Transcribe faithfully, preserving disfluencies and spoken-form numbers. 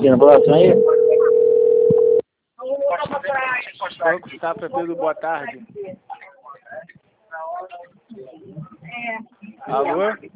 aqui na próxima aí. Banco Safra, Pedro, boa tarde. Alô?